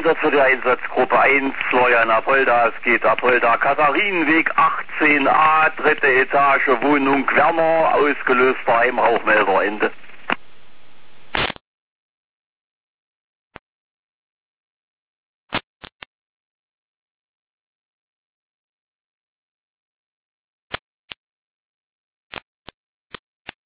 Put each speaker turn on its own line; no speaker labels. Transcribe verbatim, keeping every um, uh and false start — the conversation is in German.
Einsatz für die Einsatzgruppe eins, Florian Apolda. Es geht Apolda Katharinenweg achtzehn a, dritte Etage, Wohnung Werner, ausgelöster Heimrauchmelder, Ende.